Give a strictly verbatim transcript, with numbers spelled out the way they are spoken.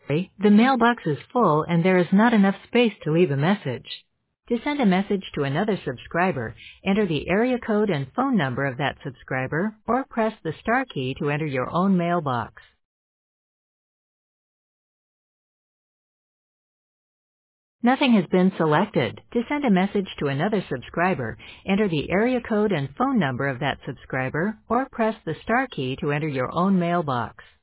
Sorry, the mailbox is full and there is not enough space to leave a message. To send a message to another subscriber, enter the area code and phone number of that subscriber or press the star key to enter your own mailbox. Nothing has been selected. To send a message to another subscriber, enter the area code and phone number of that subscriber or press the star key to enter your own mailbox.